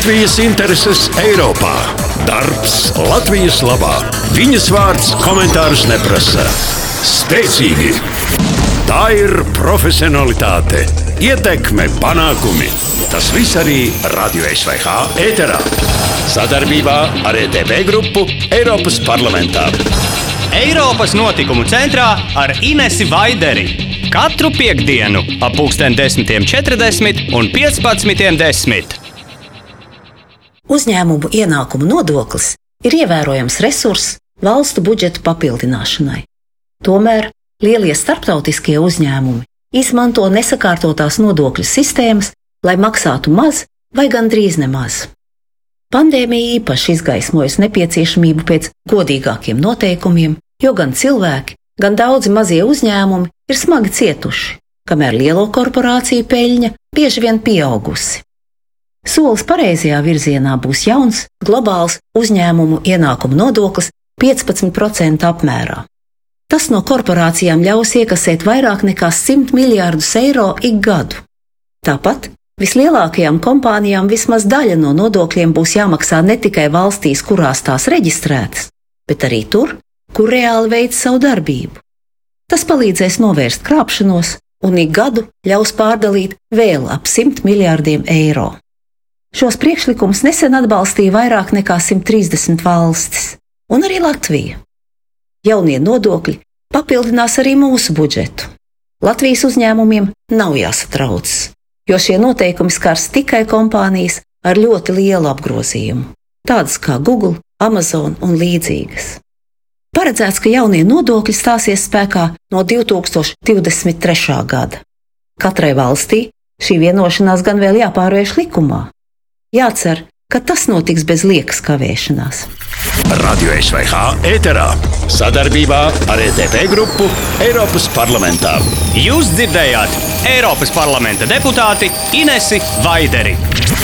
Latvijas intereses Eiropā. Darbs Latvijas labā. Viņas vārds komentārus neprasa. Spēcīgi. Tā ir profesionalitāte, ietekme, panākumi. Tas viss arī Radio SVH ēterā. Sadarbībā ar ETV grupu Eiropas parlamentā. Eiropas notikumu centrā ar Inesi Vaideri. Katru piektdienu ap 10:40 un 15:10. Uzņēmumu ienākumu nodoklis ir ievērojams resurss valstu budžetu papildināšanai. Tomēr lielie starptautiskie uzņēmumi izmanto nesakārtotās nodokļu sistēmas, lai maksātu maz vai gandrīz nemaz. Pandēmija īpaši izgaismojas nepieciešamību pēc godīgākiem noteikumiem, jo gan cilvēki, gan daudzi mazie uzņēmumi ir smagi cietuši, kamēr lielo korporāciju peļņa bieži vien pieaugusi. Solis pareizajā virzienā būs jauns, globāls uzņēmumu ienākumu nodoklis 15% apmērā. Tas no korporācijām ļaus iekasēt vairāk nekā 100 miljārdus eiro ik gadu. Tāpat vislielākajām kompānijām vismaz daļa no nodokļiem būs jāmaksā ne tikai valstīs, kurās tās reģistrētas, bet arī tur, kur reāli veic savu darbību. Tas palīdzēs novērst krāpšanos un ik gadu ļaus pārdalīt vēl ap 100 miljārdiem eiro. Šos priekšlikumus nesen atbalstīja vairāk nekā 130 valstis, un arī Latvija. Jaunie nodokļi papildinās arī mūsu budžetu. Latvijas uzņēmumiem nav jāsatraucas, jo šie noteikumi skars tikai kompānijas ar ļoti lielu apgrozījumu, tādas kā Google, Amazon un līdzīgas. Paredzēts, ka jaunie nodokļi stāsies spēkā no 2023. gada. Katrai valstī šī vienošanās gan vēl jāpārvērš likumā. Jācer, ka tas notiks bez liekas kavēšanās. Radio SVH ēterā. Sadarbībā ar ETV grupu Eiropas parlamentā. Jūs dzirdējāt Eiropas parlamenta deputāti Inesi Vaideri.